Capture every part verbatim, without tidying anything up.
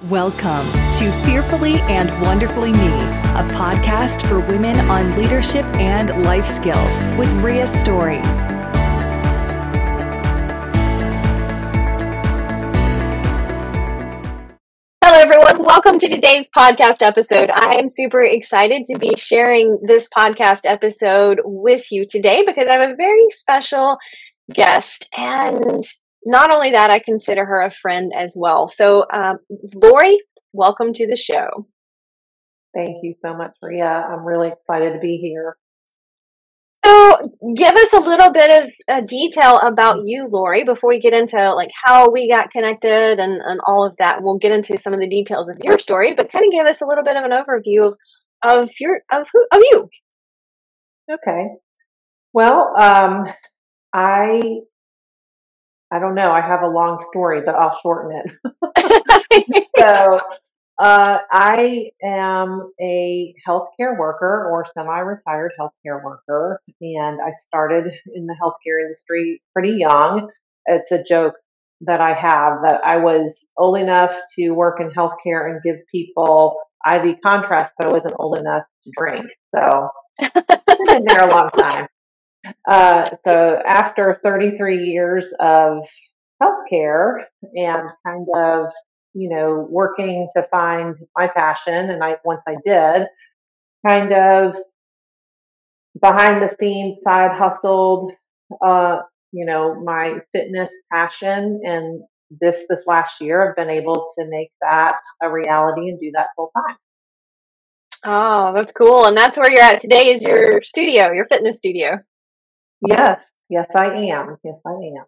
Welcome to Fearfully and Wonderfully Me, a podcast for women on leadership and life skills with Rhea Story. Hello, everyone. Welcome to today's podcast episode. I am super excited to be sharing this podcast episode with you today because I have a very special guest, and not only that, I consider her a friend as well. So, um, Lori, welcome to the show. Thank you so much, Rhea. I'm really excited to be here. So, give us a little bit of uh, detail about you, Lori, before we get into like how we got connected and, and all of that. We'll get into some of the details of your story, but kind of give us a little bit of an overview of of your of who of you. Okay. Well, um, I I don't know. I have a long story, but I'll shorten it. so, uh, I am a healthcare worker or semi-retired healthcare worker, and I started in the healthcare industry pretty young. It's a joke that I have that I was old enough to work in healthcare and give people I V contrast, but I wasn't old enough to drink. So, I've been there a long time. Uh, so after thirty-three years of healthcare and kind of, you know, working to find my passion, and I once I did, kind of behind the scenes side hustled, uh, you know, my fitness passion, and this this last year I've been able to make that a reality and do that full time. Oh, that's cool. And that's where you're at today is your studio, your fitness studio. Yes, yes, I am. Yes, I am.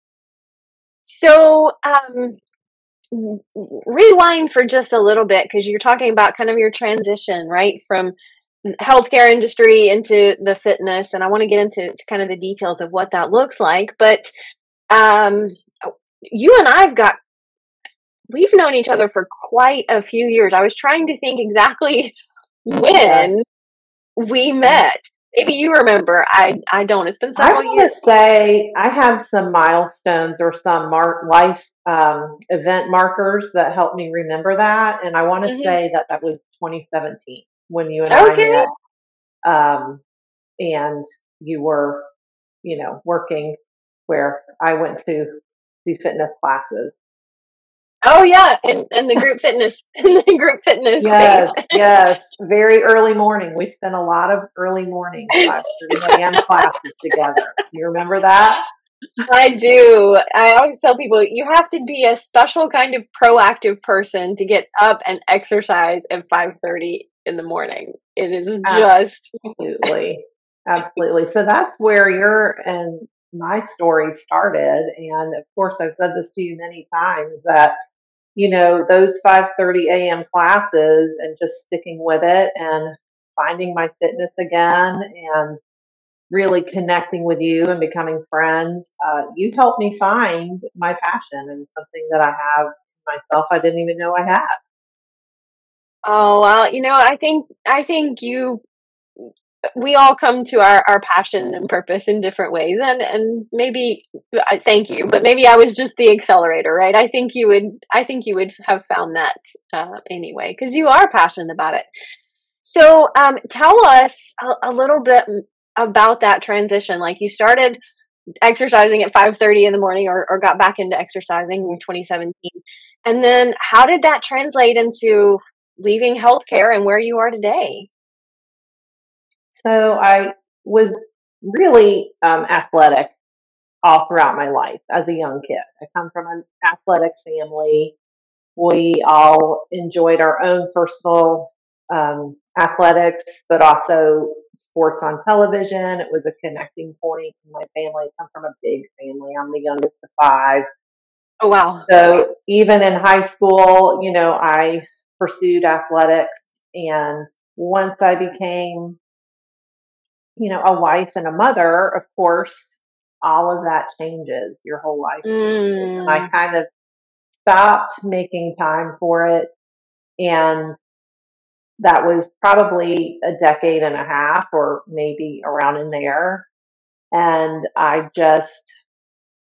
So, um, rewind for just a little bit because you're talking about kind of your transition, right, from healthcare industry into the fitness, and I want to get into to kind of the details of what that looks like. But um, you and I've got we've known each other for quite a few years. I was trying to think exactly when we met. Maybe you remember. I I don't. It's been I several want years. to say I have some milestones or some mar- life um, event markers that help me remember that, and I want to hmm say that that was twenty seventeen when you and I Okay. met, um, and you were, you know, working where I went to do fitness classes. Oh yeah, and and the group fitness in the group fitness space. Yes, yes, very early morning. We spent a lot of early morning five thirty a.m. classes together. You remember that? I do. I always tell people you have to be a special kind of proactive person to get up and exercise at five thirty in the morning. It is just Absolutely. Absolutely. So that's where your and my story started. And of course, I've said this to you many times that, you know, those five thirty a.m. classes and just sticking with it and finding my fitness again and really connecting with you and becoming friends, uh, you helped me find my passion and something that I have myself I didn't even know I had. oh well, you know, I think I think you we all come to our, our passion and purpose in different ways, and and maybe I thank you, but maybe I was just the accelerator, right? I think you would I think you would have found that uh, anyway because you are passionate about it. So, um, tell us a, a little bit about that transition. Like you started exercising at five thirty in the morning, or, or got back into exercising in twenty seventeen, and then how did that translate into leaving healthcare and where you are today? So I was really um, athletic all throughout my life as a young kid. I come from an athletic family. We all enjoyed our own personal um, athletics, but also sports on television. It was a connecting point in my family. I come from a big family. I'm the youngest of five. Oh wow. So even in high school, you know, I pursued athletics. And once I became, you know, a wife and a mother, of course, all of that changes. Your whole life changes. And I Mm. kind of stopped making time for it. And that was probably a decade and a half or maybe around in there. And I just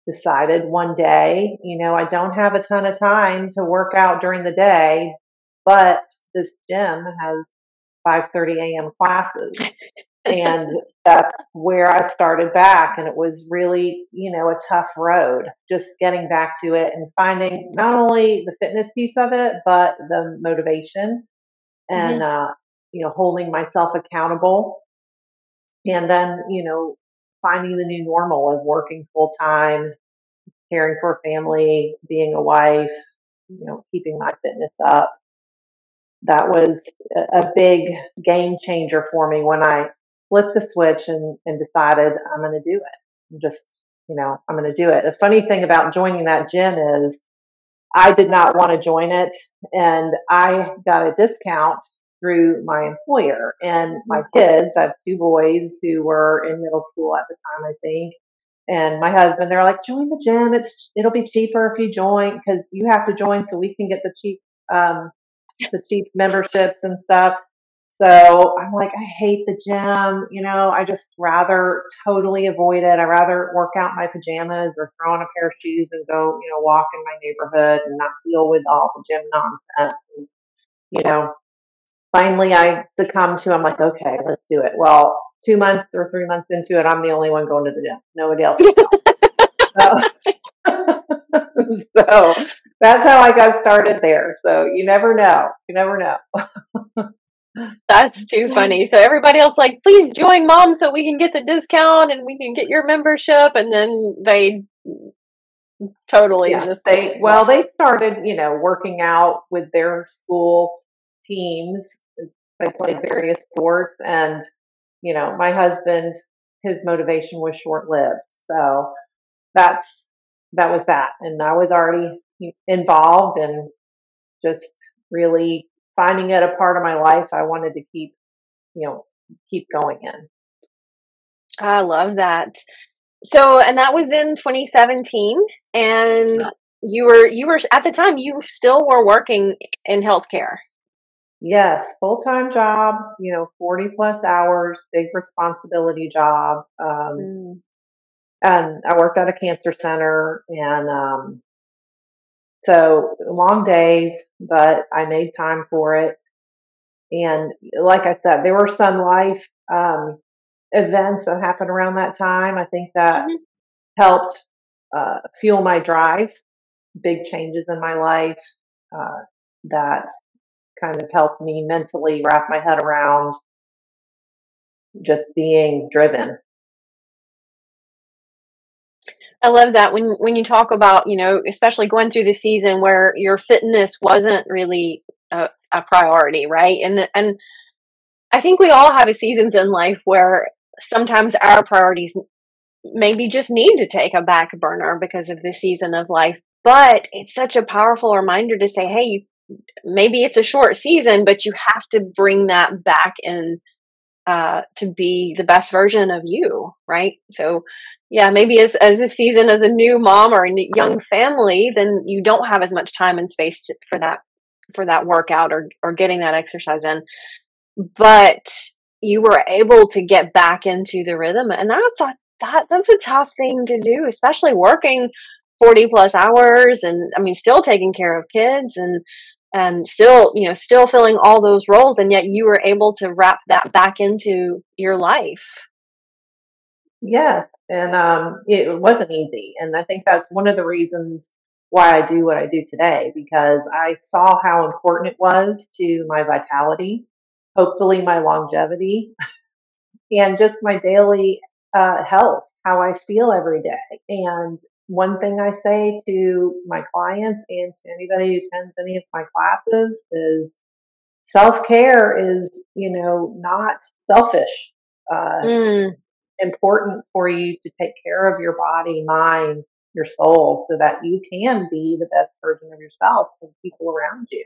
decided one day, you know, I don't have a ton of time to work out during the day, but this gym has five thirty a.m. classes. And that's where I started back. And it was really, you know, a tough road, just getting back to it and finding not only the fitness piece of it, but the motivation and, Mm-hmm. uh, you know, holding myself accountable. And then, you know, finding the new normal of working full time, caring for a family, being a wife, you know, keeping my fitness up. That was a a big game changer for me when I flipped the switch and, and decided I'm going to do it. I'm just, you know, I'm going to do it. The funny thing about joining that gym is I did not want to join it, and I got a discount through my employer and my kids. I have two boys who were in middle school at the time, I think. And my husband, they're like, join the gym. It's it'll be cheaper if you join because you have to join so we can get the cheap um, the cheap memberships and stuff. So I'm like, I hate the gym. You know, I just rather totally avoid it. I rather work out in my pajamas or throw on a pair of shoes and go, you know, walk in my neighborhood and not deal with all the gym nonsense. And, you know, finally I succumbed to, I'm like, okay, let's do it. Well, two months or three months into it, I'm the only one going to the gym. Nobody else is going. So, so that's how I got started there. So you never know. You never know. That's too funny. So everybody else like, please join mom so we can get the discount and we can get your membership. And then they totally Yeah, just they well, they started, you know, working out with their school teams. They played various sports, and you know, my husband, his motivation was short lived. So that's that was that, and I was already involved and just really finding it a part of my life. I wanted to keep, you know, keep going in. I love that. So, and that was in twenty seventeen, and you were you were at the time you still were working in healthcare. Yes, full time job, you know, forty plus hours, big responsibility job. Um, Mm. and I worked at a cancer center, and um, so long days, but I made time for it. And like I said, there were some life um, events that happened around that time. I think that Mhm. helped uh, fuel my drive, big changes in my life uh, that kind of helped me mentally wrap my head around just being driven. I love that when when you talk about, you know, especially going through the season where your fitness wasn't really a, a priority, right? And and I think we all have seasons in life where sometimes our priorities maybe just need to take a back burner because of the season of life. But it's such a powerful reminder to say, hey, you, maybe it's a short season, but you have to bring that back in uh, to be the best version of you, right? So, yeah, maybe as as a season as a new mom or a new, young family, then you don't have as much time and space to, for that for that workout or or getting that exercise in, but you were able to get back into the rhythm, and that's a that that's a tough thing to do, especially working forty plus hours, and I mean, still taking care of kids and and still, you know, still filling all those roles, and yet you were able to wrap that back into your life. Yes, and um, it wasn't easy, and I think that's one of the reasons why I do what I do today because I saw how important it was to my vitality, hopefully my longevity, and just my daily uh, health, how I feel every day. And one thing I say to my clients and to anybody who attends any of my classes is self care is, you know, not selfish. Uh, Mm, important for you to take care of your body, mind, your soul, so that you can be the best version of yourself for the people around you.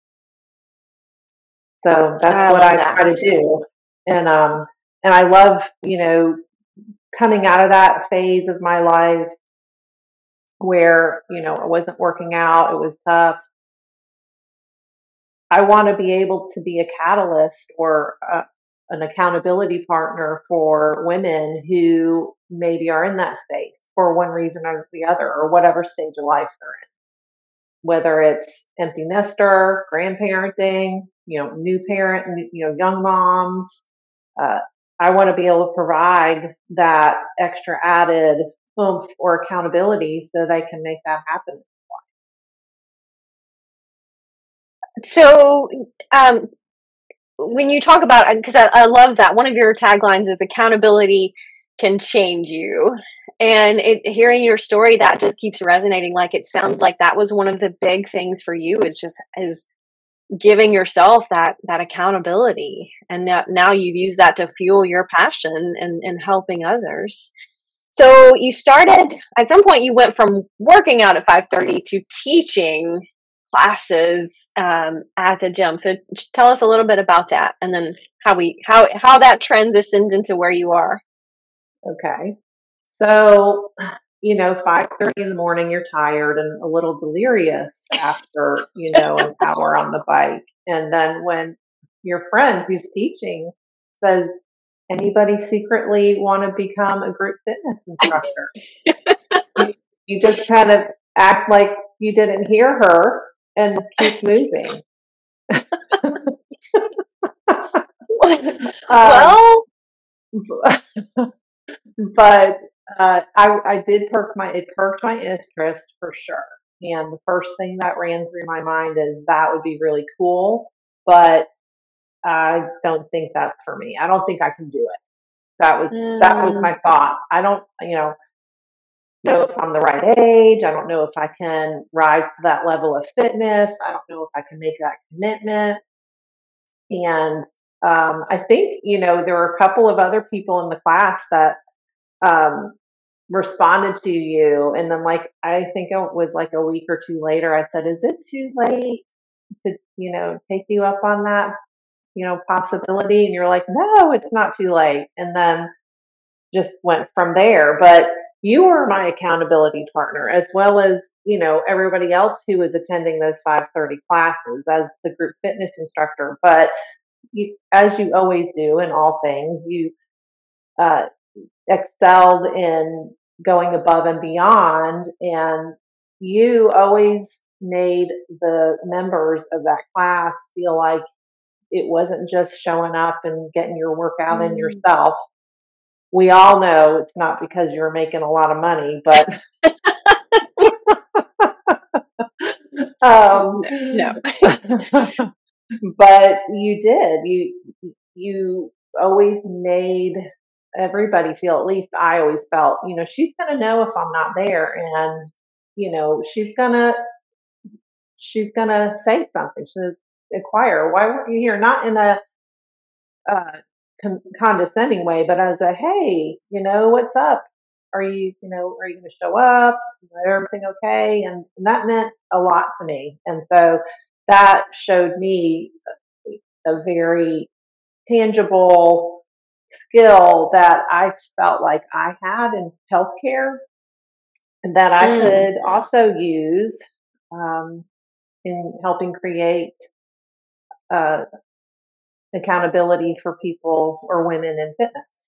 So that's I what love I that. try to do. And um and I love, you know, coming out of that phase of my life where, you know, I wasn't working out, it was tough. I want to be able to be a catalyst or a, an accountability partner for women who maybe are in that space for one reason or the other, or whatever stage of life they're in, whether it's empty nester, grandparenting, you know, new parent, you know, young moms. Uh, I want to be able to provide that extra added oomph or accountability so they can make that happen. So, um, when you talk about, because I, I love that one of your taglines is accountability can change you. And it, hearing your story, that just keeps resonating. Like, it sounds like that was one of the big things for you, is just is giving yourself that that accountability. And now, now you've used that to fuel your passion and, and helping others. So you started, at some point you went from working out at five thirty to teaching classes um, at the gym. So tell us a little bit about that, and then how we how how that transitioned into where you are. Okay. So, you know, five thirty in the morning, you're tired and a little delirious after, you know, an hour on the bike. And then when your friend who's teaching says, anybody secretly want to become a group fitness instructor? you, you just kind of act like you didn't hear her and keep moving. Well, um, but uh, I, I did perk my, it perked my interest for sure. And the first thing that ran through my mind is that would be really cool, but I don't think that's for me. I don't think I can do it. That was, mm. that was my thought. I don't, you know, know if I'm the right age. I don't know if I can rise to that level of fitness. I don't know if I can make that commitment. And um, I think, you know, there were a couple of other people in the class that um, responded to you. And then, like, I think it was like a week or two later, I said, is it too late to, you know, take you up on that, you know, possibility? And you're like, no, it's not too late. And then just went from there. But you were my accountability partner, as well as, you know, everybody else who was attending those five thirty classes as the group fitness instructor. But you, as you always do in all things, you uh, excelled in going above and beyond, and you always made the members of that class feel like it wasn't just showing up and getting your workout mm. in yourself. We all know it's not because you're making a lot of money, but um, no. But you did. You you always made everybody feel, at least I always felt, you know, she's going to know if I'm not there, and you know, she's gonna she's gonna say something. She's gonna inquire, why weren't you here? Not in a uh, con- condescending way, but as a, hey, you know, what's up? Are you, you know, are you going to show up? Is everything okay? And, and that meant a lot to me. And so that showed me a very tangible skill that I felt like I had in healthcare, and that I mm. could also use um, in helping create uh, accountability for people or women in fitness.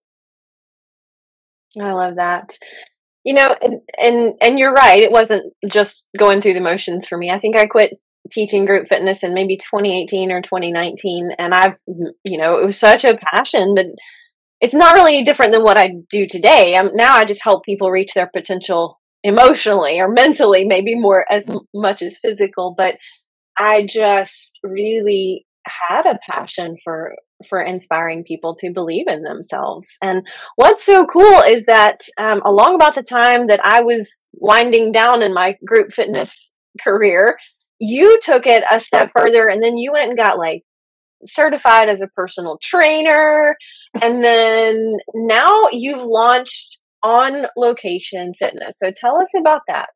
I love that. You know, and, and and you're right. It wasn't just going through the motions for me. I think I quit teaching group fitness in maybe twenty eighteen or twenty nineteen, and I've, you know, it was such a passion, but it's not really different than what I do today. I'm, now I just help people reach their potential emotionally or mentally, maybe more as much as physical. But I just really had a passion for for inspiring people to believe in themselves. And what's so cool is that um, along about the time that I was winding down in my group fitness career, you took it a step further, and then you went and got like certified as a personal trainer. And then now you've launched On Location Fitness. So tell us about that.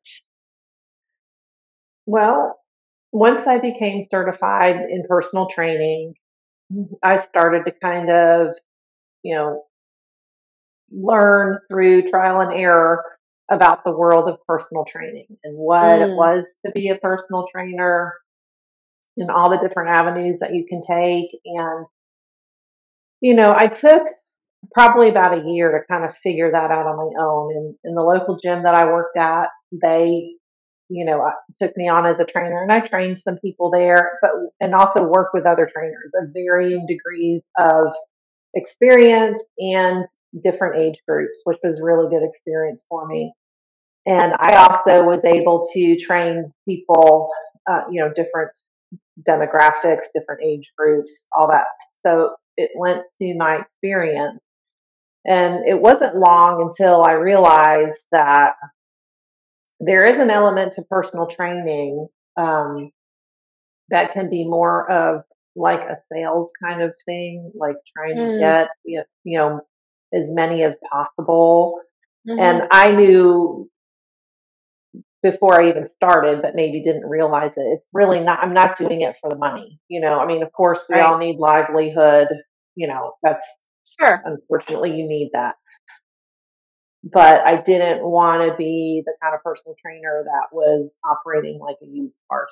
Well, once I became certified in personal training, I started to kind of, you know, learn through trial and error about the world of personal training and what mm. it was to be a personal trainer and all the different avenues that you can take. And you know, I took probably about a year to kind of figure that out on my own. And in the local gym that I worked at, they, you know, uh, took me on as a trainer, and I trained some people there, but and also worked with other trainers of varying degrees of experience and different age groups, which was really good experience for me. And I also was able to train people, uh, you know, different demographics, different age groups, all that. So it lent to my experience. And it wasn't long until I realized that there is an element to personal training um, that can be more of like a sales kind of thing, like trying to Mm, get you know as many as possible. mhm. And I knew before I even started, but maybe didn't realize it. It's really not. I'm not doing it for the money. You know, I mean, of course, we Right. all need livelihood. You know, that's Sure. unfortunately you need that. But I didn't want to be the kind of personal trainer that was operating like a used car.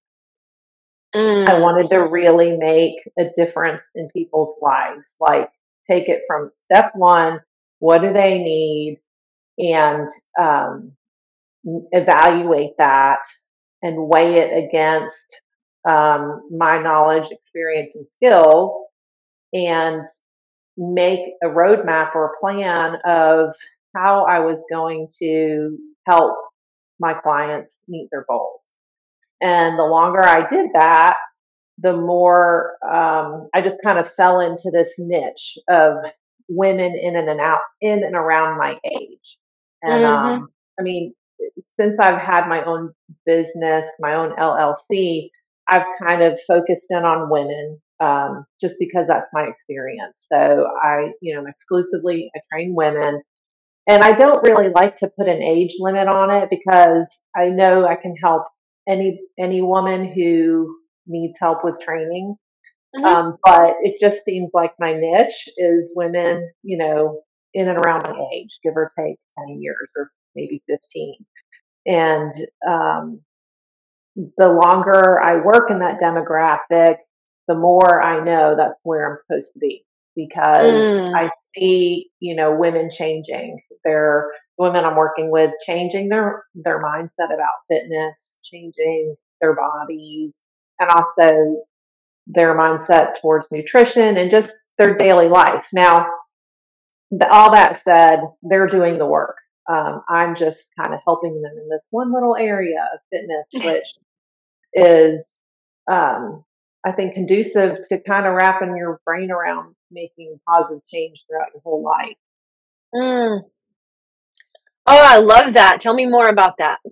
I Mm, wanted to really make a difference in people's lives, like take it from step one, what do they need, and um, evaluate that and weigh it against um, my knowledge, experience, and skills, and make a roadmap or a plan of how I was going to help my clients meet their goals. And the longer I did that, the more um, I just kind of fell into this niche of women in and out, in and around my age. And mhm. um, I mean, since I've had my own business, my own L L C, I've kind of focused in on women um, just because that's my experience. So I, you know, exclusively I train women, and I don't really like to put an age limit on it because I know I can help any any woman who needs help with training. Mhm. Um, but it just seems like my niche is women, you know, in and around my age, give or take ten years or maybe fifteen. And um, the longer I work in that demographic, the more I know that's where I'm supposed to be because Mm, I see, you know, women changing. They're women I'm working with changing their their mindset about fitness, changing their bodies, and also their mindset towards nutrition and just their daily life. Now, the, all that said, they're doing the work. Um, I'm just kind of helping them in this one little area of fitness, which is, um, I think, conducive to kind of wrapping your brain around making positive change throughout your whole life. mm. Oh, I love that. Tell me more about that.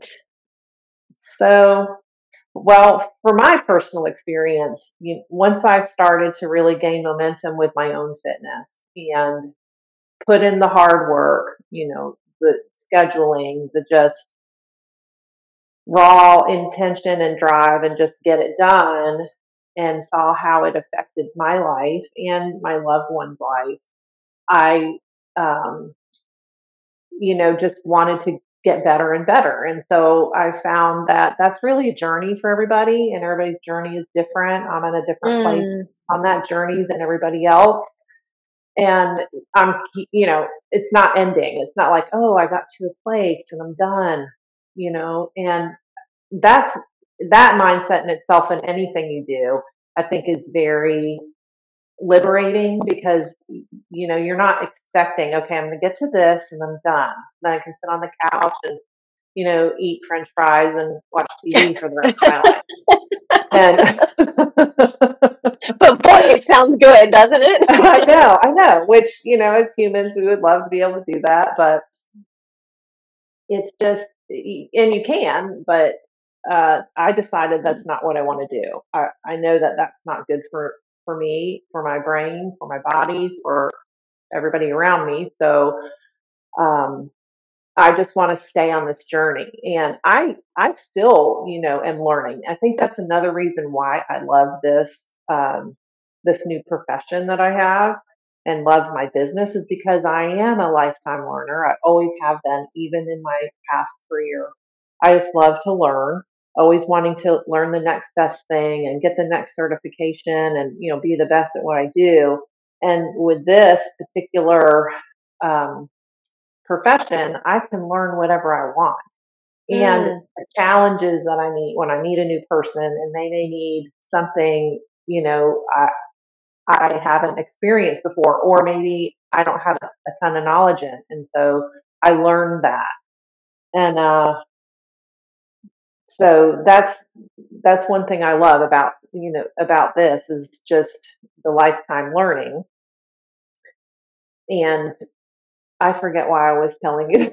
So, well, for my personal experience, you, once I started to really gain momentum with my own fitness and put in the hard work, you know, the scheduling, the just raw intention and drive and just get it done, and saw how it affected my life and my loved one's life. I, um, you know, just wanted to get better and better. And so I found that that's really a journey for everybody, and everybody's journey is different. I'm in a different place Mm, on that journey than everybody else. And I'm, you know, it's not ending. It's not like, oh, I got to a place and I'm done, you know, and that's that mindset in itself in anything you do, I think is very liberating because you know you're not expecting, okay, I'm going to get to this and I'm done, then I can sit on the couch and you know eat french fries and watch TV for the rest of my life. And but boy, it sounds good, doesn't it? I know, I know, which you know as humans we would love to be able to do that, but it's just, and you can, but uh, I decided that's not what I want to do. I, I know that that's not good for for me, for my brain, for my body, for everybody around me. So um, I just want to stay on this journey, and I I still you know am learning. I think that's another reason why I love this um, this new profession that I have and love my business is because I am a lifetime learner. I always have been, even in my past career. I just love to learn, always wanting to learn the next best thing and get the next certification and you know be the best at what I do. And with this particular um, profession, I can learn whatever I want. And Mm. the challenges that I meet when I meet a new person and they may need something, you know, I, I haven't experienced before, or maybe I don't have a ton of knowledge in. And so I learned that. And, uh, so that's, that's one thing I love about, you know, about this is just the lifetime learning. And I forget why I was telling you.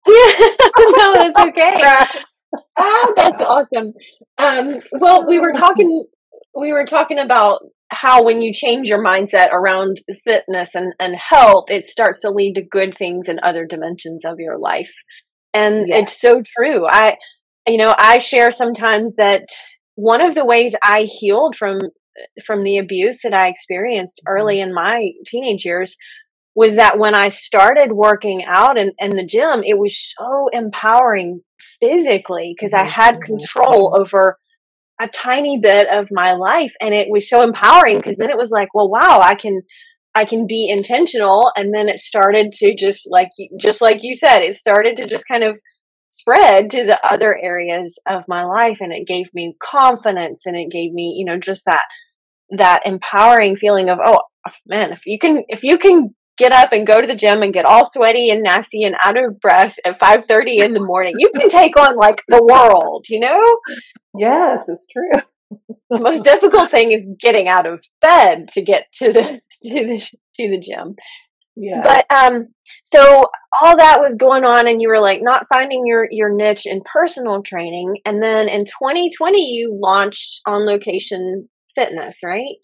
No, that's okay. Oh, that's awesome. Um, well, we were talking, we were talking about how when you change your mindset around fitness and, and health, it starts to lead to good things in other dimensions of your life. And Yeah. it's so true. I, you know, I share sometimes that one of the ways I healed from, from the abuse that I experienced early in my teenage years was that when I started working out in, in the gym, it was so empowering physically because I had control over a tiny bit of my life. And it was so empowering because then it was like, well, wow, I can, I can be intentional. And then it started to just like, just like you said, it started to just kind of spread to the other areas of my life. And it gave me confidence and it gave me, you know, just that, that empowering feeling of, oh man, if you can, if you can get up and go to the gym and get all sweaty and nasty and out of breath at five thirty in the morning, you can take on like the world, you know? Yes, it's true. The most difficult thing is getting out of bed to get to the to the to the gym. Yeah. But um so all that was going on and you were like not finding your your niche in personal training, and then in twenty twenty you launched On Location Fitness, right?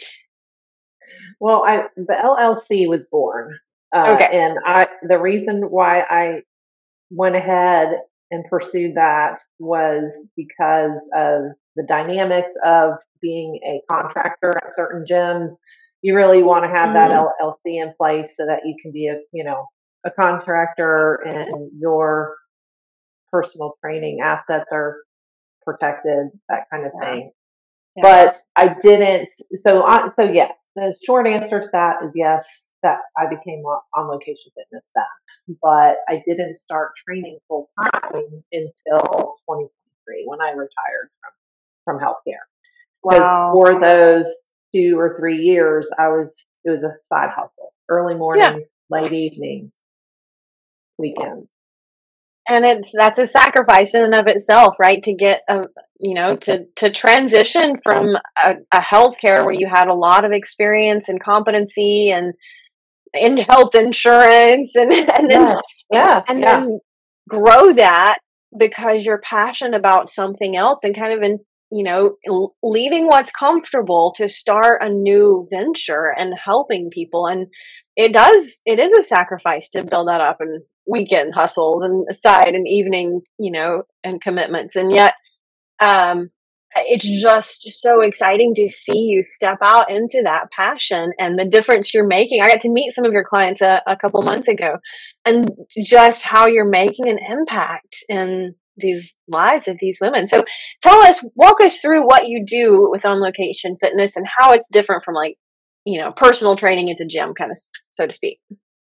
Well, I the L L C was born, uh, Okay. and I the reason why I went ahead and pursued that was because of the dynamics of being a contractor at certain gyms. You really want to have that Mhm. L L C in place so that you can be a you know a contractor and your personal training assets are protected, that kind of Yeah. thing. Yeah. But I didn't. So, I, so yes, the short answer to that is yes. That I became on, on Location Fitness then, but I didn't start training full time until twenty twenty-three when I retired from from healthcare. Because Wow. for those two or three years, I was it was a side hustle, early Yeah. mornings, late evenings, weekends. And it's that's a sacrifice in and of itself, right? To get a you know to to transition from a, a healthcare where you had a lot of experience and competency and in health insurance and and then Yes, yeah, and yeah, then grow that because you're passionate about something else and kind of in you know l- leaving what's comfortable to start a new venture and helping people. And it does it is a sacrifice to build that up and weekend hustles and side and evening you know and commitments, and yet um it's just so exciting to see you step out into that passion and the difference you're making. I got to meet some of your clients a, a couple months ago, and just how you're making an impact in these lives of these women. So tell us, walk us through what you do with On Location Fitness and how it's different from like, you know, personal training at the gym, kind of, so to speak.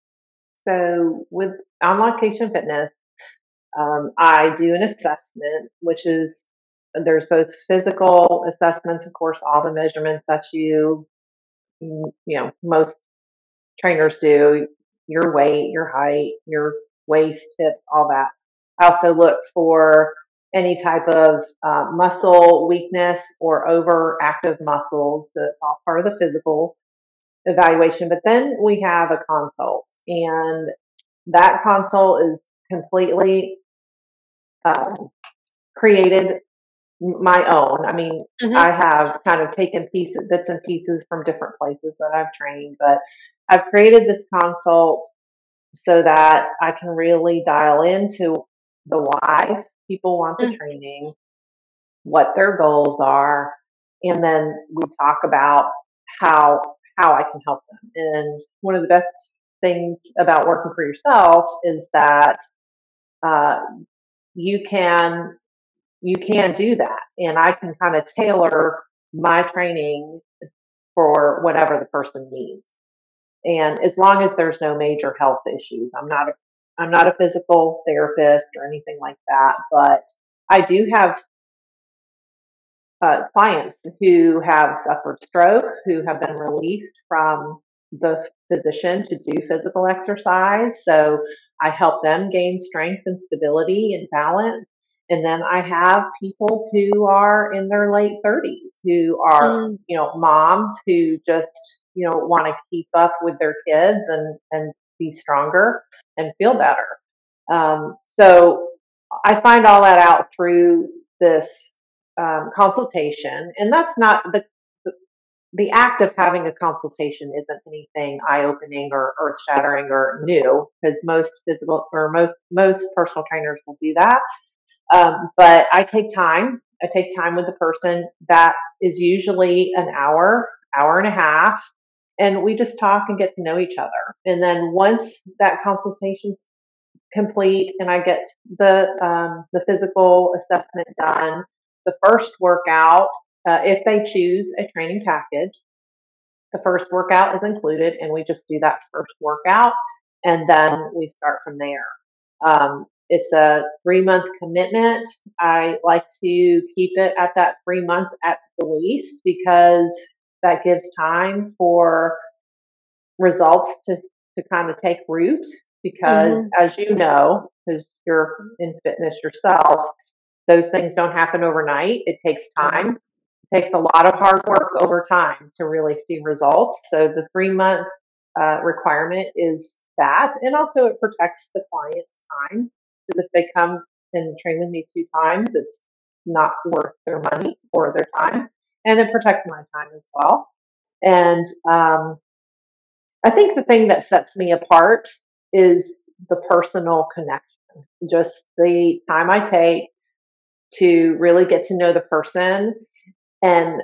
So with On Location Fitness, um, I do an assessment, which is there's both physical assessments, of course, all the measurements that you you know most trainers do, your weight, your height, your waist, hips, all that. I also look for any type of uh, muscle weakness or overactive muscles. So it's all part of the physical evaluation. But then we have a consult, and that consult is completely um, created my own. I mean, Mm-hmm. I have kind of taken pieces, bits and pieces from different places that I've trained, but I've created this consult so that I can really dial into the why people want the Mm. training, what their goals are, and then we talk about how how I can help them. And one of the best things about working for yourself is that uh, you can you can do that, and I can kind of tailor my training for whatever the person needs. And as long as there's no major health issues, I'm not a, I'm not a physical therapist or anything like that, but I do have uh, clients who have suffered stroke, who have been released from the physician to do physical exercise. So I help them gain strength and stability and balance. And then I have people who are in their late thirties who are, mm. you know, moms who just, you know, want to keep up with their kids and, and be stronger and feel better. Um, so I find all that out through this um, consultation. And that's not the, the, the act of having a consultation isn't anything eye-opening or earth-shattering or new, because most physical or most, most personal trainers will do that. Um, but I take time. I take time with the person. That is usually an hour, hour and a half. And we just talk and get to know each other. And then once that consultation's complete and I get the um, the physical assessment done, the first workout, uh, if they choose a training package, the first workout is included, and we just do that first workout, and then we start from there. Um, it's a three-month commitment. I like to keep it at that three months at the least, because that gives time for results to, to kind of take root. Because mm-hmm. as you know, because you're in fitness yourself, those things don't happen overnight. It takes time. It takes a lot of hard work over time to really see results. So the three-month uh, requirement is that. And also it protects the client's time. Because if they come and train with me two times, it's not worth their money or their time. And it protects my time as well. And um, I think the thing that sets me apart is the personal connection, just the time I take to really get to know the person. And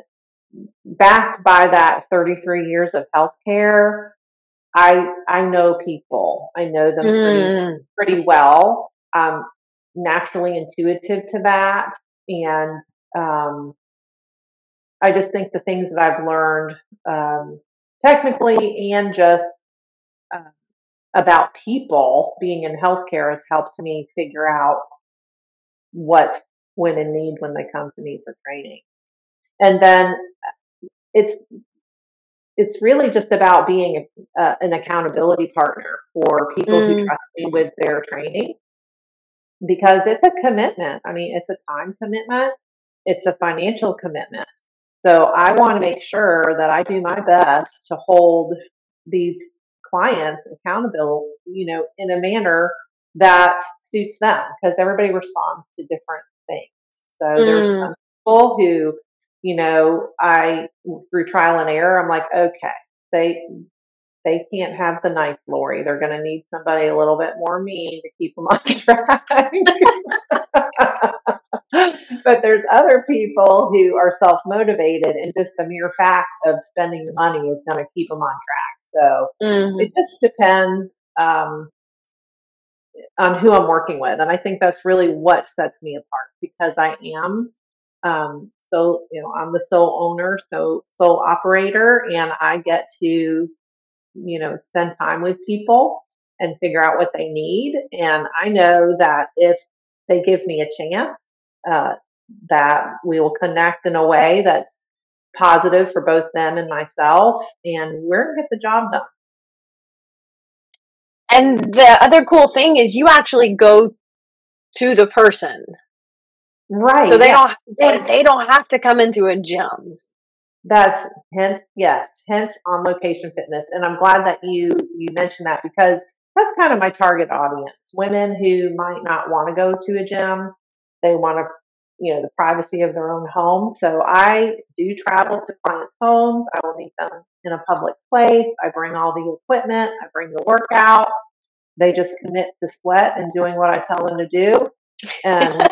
backed by that thirty-three years of healthcare, I I know people. I know them mm. pretty, pretty well. I'm naturally intuitive to that. And um, I just think the things that I've learned um, technically and just uh, about people being in healthcare has helped me figure out what women need when they come to me for training. And then it's it's really just about being a, uh, an accountability partner for people mm. who trust me with their training, because it's a commitment. I mean, it's a time commitment. It's a financial commitment. So I want to make sure that I do my best to hold these clients accountable, you know, in a manner that suits them, because everybody responds to different things. So mm. there's some people who, you know, I, through trial and error, I'm like, okay, they, they can't have the nice Lori. They're going to need somebody a little bit more mean to keep them on track. But there's other people who are self-motivated, and just the mere fact of spending the money is going to keep them on track. So mm-hmm. it just depends um, on who I'm working with. And I think that's really what sets me apart, because I am um, so, you know, I'm the sole owner, so sole operator, and I get to, you know, spend time with people and figure out what they need. And I know that if they give me a chance, uh, that we will connect in a way that's positive for both them and myself, and we're going to get the job done. And the other cool thing is you actually go to the person. Right. So they yes. don't, they, they don't have to come into a gym. That's hence, yes, hence on location fitness. And I'm glad that you, you mentioned that, because that's kind of my target audience. Women who might not want to go to a gym. They want to, you know, the privacy of their own home. So I do travel to clients' homes. I will meet them in a public place. I bring all the equipment. I bring the workout. They just commit to sweat and doing what I tell them to do. And,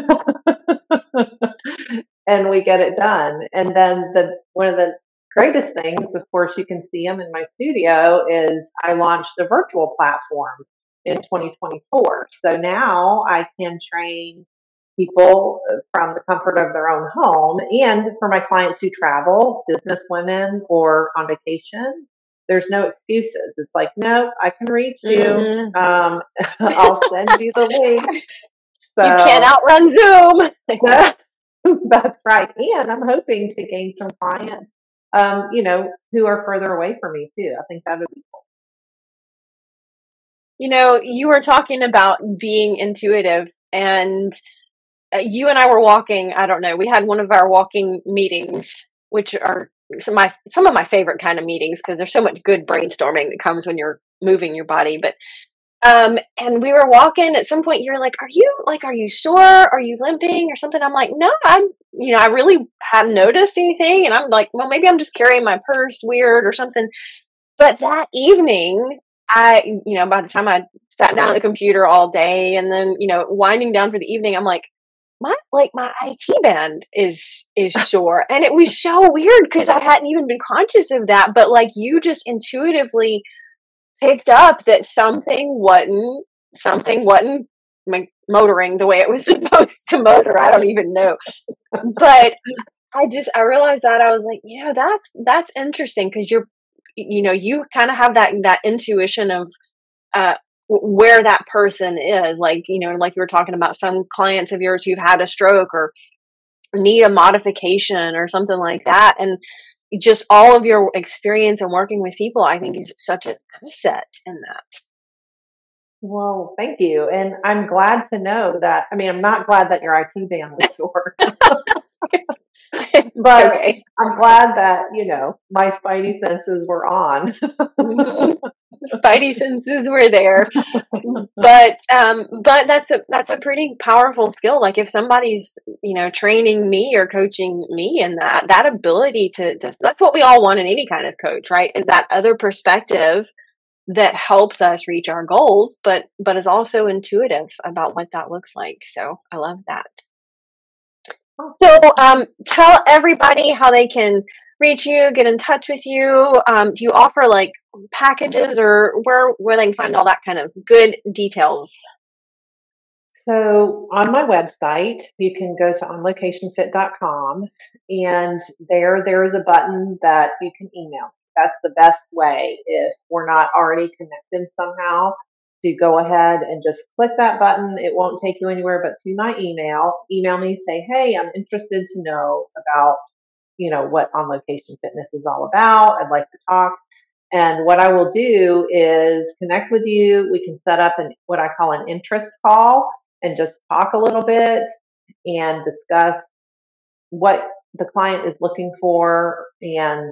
and we get it done. And then the one of the greatest things, of course, you can see them in my studio, is I launched a virtual platform in twenty twenty-four. So now I can train people from the comfort of their own home. And for my clients who travel, business women or on vacation, there's no excuses. It's like, no, I can reach you. Mm-hmm. Um, I'll send you the link. So, you can't outrun Zoom. That's right. And I'm hoping to gain some clients, um, you know, who are further away from me too. I think that would be cool. You know, you were talking about being intuitive, and you and I were walking, I don't know, we had one of our walking meetings, which are some of my, some of my favorite kind of meetings because there's so much good brainstorming that comes when you're moving your body. But, um, and we were walking at some point, you're like, are you like, are you sore? Are you limping or something? I'm like, no, I'm, you know, I really hadn't noticed anything. And I'm like, well, maybe I'm just carrying my purse weird or something. But that evening, I, you know, by the time I sat down at the computer all day and then, you know, winding down for the evening, I'm like, my, like my I T band is, is sore. And it was so weird because I hadn't even been conscious of that. But like you just intuitively picked up that something wasn't, something wasn't motoring the way it was supposed to motor. I don't even know. But I just, I realized that I was like, you know, that's, that's interesting because you're, you know, you kind of have that, that intuition of, uh, where that person is, like, you know, like you were talking about some clients of yours who've had a stroke or need a modification or something like that. And just all of your experience and working with people, I think is such an asset in that. Well, thank you. And I'm glad to know that, I mean, I'm not glad that your I T band was sore. But okay. I'm glad that, you know, my spidey senses were on. Spidey senses were there. But um but that's a that's a pretty powerful skill. Like if somebody's, you know, training me or coaching me in that, that ability to just, that's what we all want in any kind of coach, right? Is that other perspective that helps us reach our goals, but but is also intuitive about what that looks like. So I love that. So um, tell everybody how they can reach you, get in touch with you. Um, do you offer like packages or where, where they can find all that kind of good details? So on my website, you can go to on location fit dot com and there, there is a button that you can email. That's the best way if we're not already connected somehow. To go ahead and just click that button. It won't take you anywhere but to my email. Email me, say, hey, I'm interested to know about, you know, what On Location Fitness is all about. I'd like to talk. And what I will do is connect with you. We can set up an what I call an interest call and just talk a little bit and discuss what the client is looking for and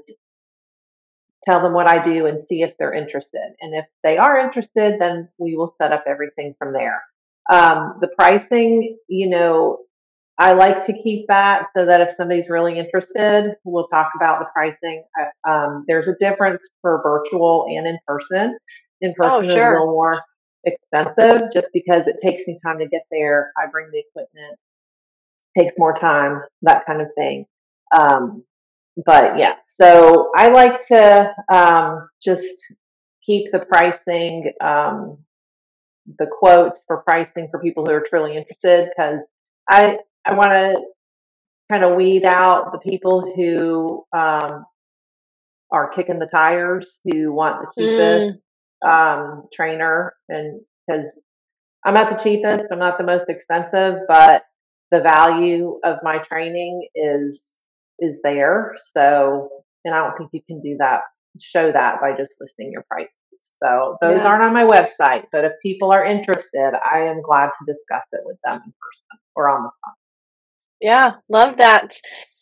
tell them what I do and see if they're interested. And if they are interested, then we will set up everything from there. Um, the pricing, you know, I like to keep that so that if somebody's really interested, we'll talk about the pricing. Um, there's a difference for virtual and in person. In person oh, sure. is a little more expensive just because it takes me time to get there. I bring the equipment, takes more time, that kind of thing. Um, But yeah, so I like to um, just keep the pricing, um, the quotes for pricing for people who are truly interested, because I I want to kind of weed out the people who um, are kicking the tires, who want the cheapest mm. um, trainer, and because I'm not the cheapest, I'm not the most expensive, but the value of my training is is there. So, and I don't think you can do that, show that by just listing your prices. So those yeah. aren't on my website, but if people are interested, I am glad to discuss it with them in person or on the phone. Yeah, love that.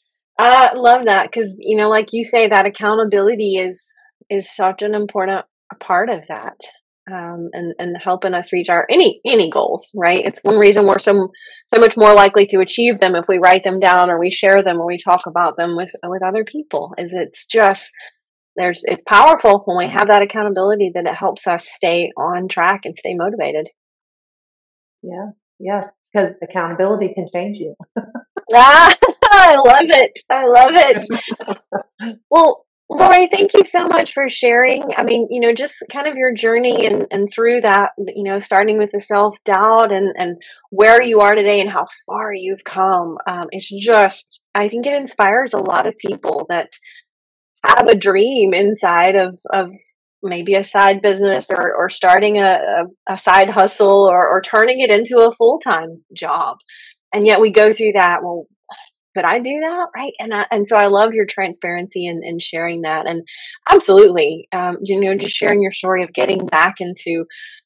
I love that because, you know, like you say, that accountability is is such an important part of that. Um, and, and helping us reach our any any goals, right? It's one reason we're so so much more likely to achieve them if we write them down or we share them or we talk about them with with other people. Is it's just there's it's powerful when we have that accountability that it helps us stay on track and stay motivated. Yeah, yes, because accountability can change you. ah, I love it. I love it. Well. Lori, thank you so much for sharing. I mean, you know, just kind of your journey and, and through that, you know, starting with the self-doubt and, and where you are today and how far you've come. Um, it's just, I think it inspires a lot of people that have a dream inside of, of maybe a side business or, or starting a, a, a side hustle or, or turning it into a full-time job. And yet we go through that. Well, could I do that? Right. And I, and so I love your transparency and, and sharing that. And absolutely, um, you know, just sharing your story of getting back into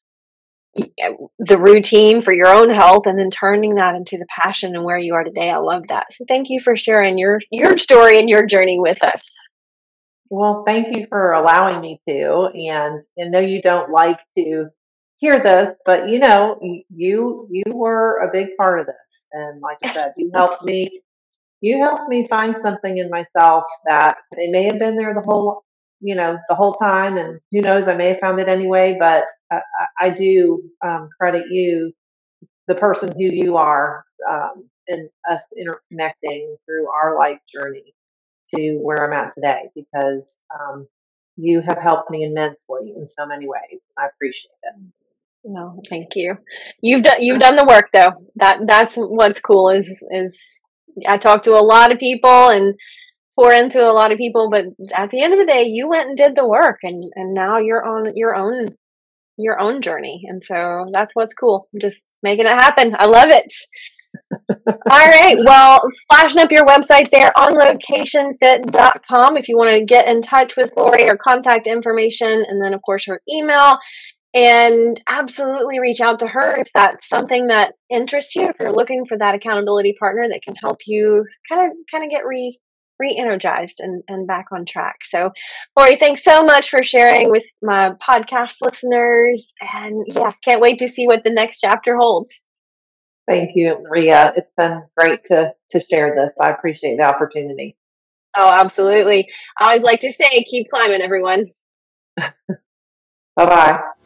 the routine for your own health and then turning that into the passion and where you are today. I love that. So thank you for sharing your, your story and your journey with us. Well, thank you for allowing me to. And I know you don't like to hear this, but you know, you you were a big part of this. And like I said, you helped me. You helped me find something in myself that it may have been there the whole, you know, the whole time, and who knows, I may have found it anyway. But I, I do um, credit you, the person who you are, um, and us interconnecting through our life journey to where I'm at today, because um, you have helped me immensely in so many ways. I appreciate it. No, thank you. You've done you've done the work though. That that's what's cool is is I talk to a lot of people and pour into a lot of people, but at the end of the day, you went and did the work, and and now you're on your own your own journey, and so that's what's cool. I'm just making it happen. I love it. All right. Well, flashing up your website there, on location fit dot com, if you want to get in touch with Lori, or contact information, and then of course her email. And absolutely reach out to her if that's something that interests you. If you're looking for that accountability partner that can help you kind of kind of get re re-energized and, and back on track. So, Lori, thanks so much for sharing with my podcast listeners. And yeah, can't wait to see what the next chapter holds. Thank you, Maria. It's been great to to share this. I appreciate the opportunity. Oh, absolutely. I always like to say, keep climbing, everyone. Bye-bye.